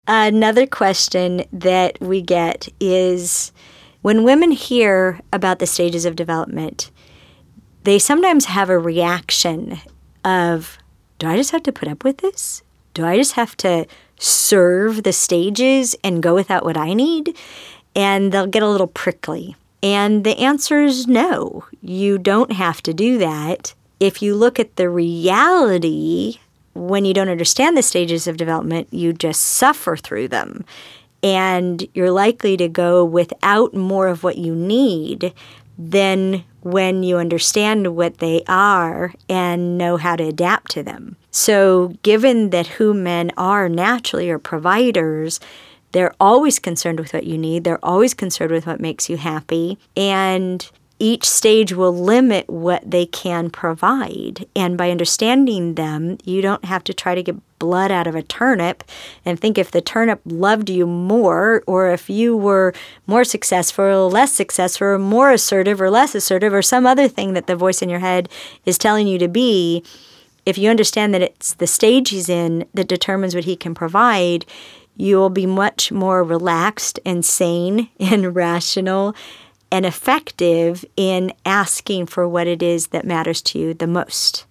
Another question that we get is when women hear about the stages of development, they sometimes have a reaction of, do I just have to put up with this? Do I just have to serve the stages and go without what I need? And they'll get a little prickly. And the answer is no, you don't have to do that. If you look at the reality, when you don't understand the stages of development, you just suffer through them. And you're likely to go without more of what you need than when you understand what they are and know how to adapt to them. So given that who men are naturally are providers, they're always concerned with what you need. They're always concerned with what makes you happy. And each stage will limit what they can provide. And by understanding them, you don't have to try to get blood out of a turnip and think if the turnip loved you more, or if you were more successful or less successful, or more assertive or less assertive, or some other thing that the voice in your head is telling you to be. If you understand that it's the stage he's in that determines what he can provide, you will be much more relaxed and sane and rational and effective in asking for what it is that matters to you the most.